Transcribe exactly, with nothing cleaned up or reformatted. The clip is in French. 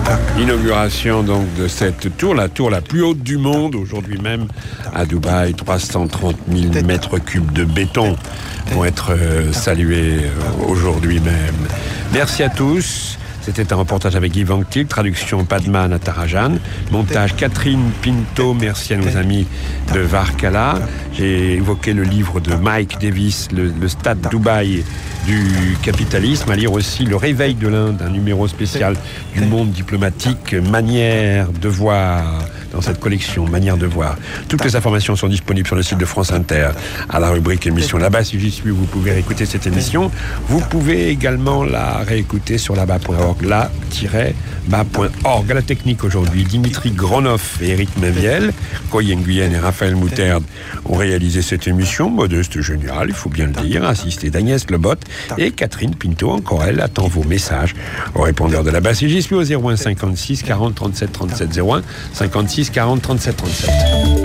Inauguration donc de cette tour, la tour la plus haute du monde aujourd'hui même à Dubaï. trois cent trente mille mètres cubes de béton vont être euh, salués euh, aujourd'hui même. Merci à tous. C'était un reportage avec Yves Anctil, traduction Padma Natarajan, montage Catherine Pinto. Merci à nos amis de Varkala. J'ai évoqué le livre de Mike Davis, le, le Stade Dubaï du capitalisme, à lire aussi Le Réveil de l'Inde, un numéro spécial du monde diplomatique, manière de voir, dans cette collection Manière de voir. Toutes les informations sont disponibles sur le site de France Inter, à la rubrique émission. Là-bas, si j'y suis, vous pouvez réécouter cette émission. Vous pouvez également la réécouter sur là-bas point org, là tiret bas point org. À la technique aujourd'hui, Dimitri Gronoff et Eric Mainviel, Koyen Nguyen et Raphaël Moutarde ont réalisé cette émission, modeste, géniale, il faut bien le dire, assistée d'Agnès Lebot et Catherine Pinto, encore elle, attend vos messages au répondeur de la base. J'y suis au zéro un cinquante-six quarante trente-sept trente-sept, zéro un cinquante-six quarante trente-sept trente-sept.